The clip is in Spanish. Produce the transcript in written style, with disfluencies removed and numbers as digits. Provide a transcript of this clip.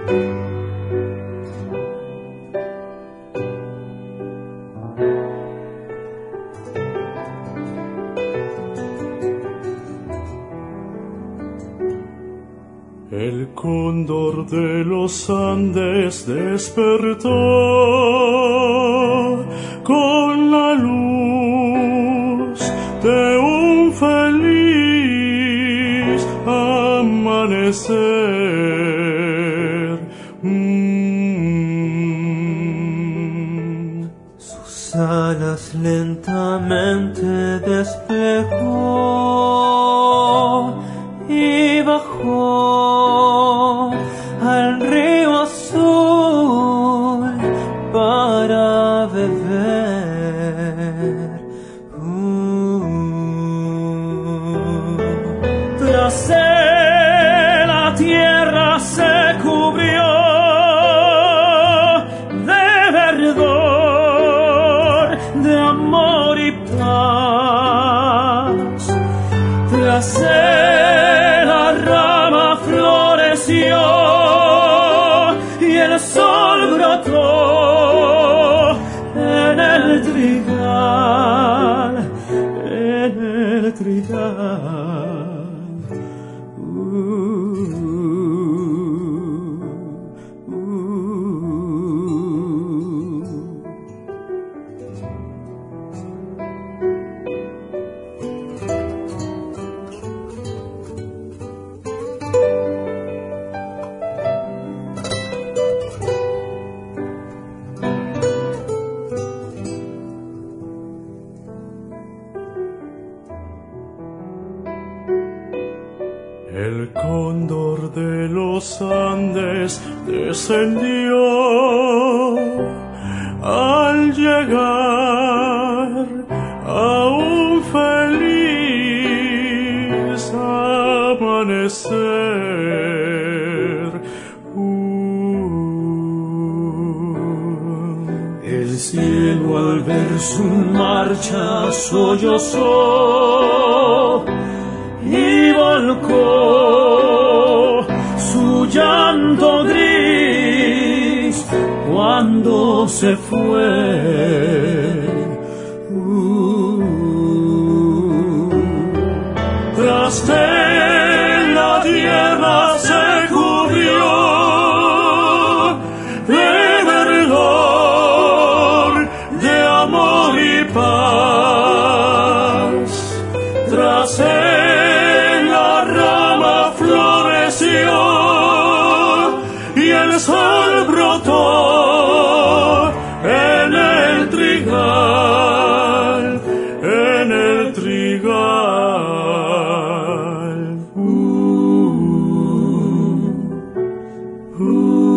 El cóndor de los Andes despertó con la luz de un feliz amanecer. Sus alas lentamente desplegó y bajó al río azul para beber. Tras él la tierra se cubrió de verdor, de amor y paz. Tras él la rama floreció y el sol brotó en el trigal, en el trigal. El cóndor de los Andes descendió al llegar a un feliz amanecer. El cielo al ver su marcha sollozó y volcó su llanto gris cuando se fue. Tras él la tierra se cubrió de verdor, de amor y paz. Tras él la rama floreció y el sol brotó en el trigal, en el trigal. Ooh.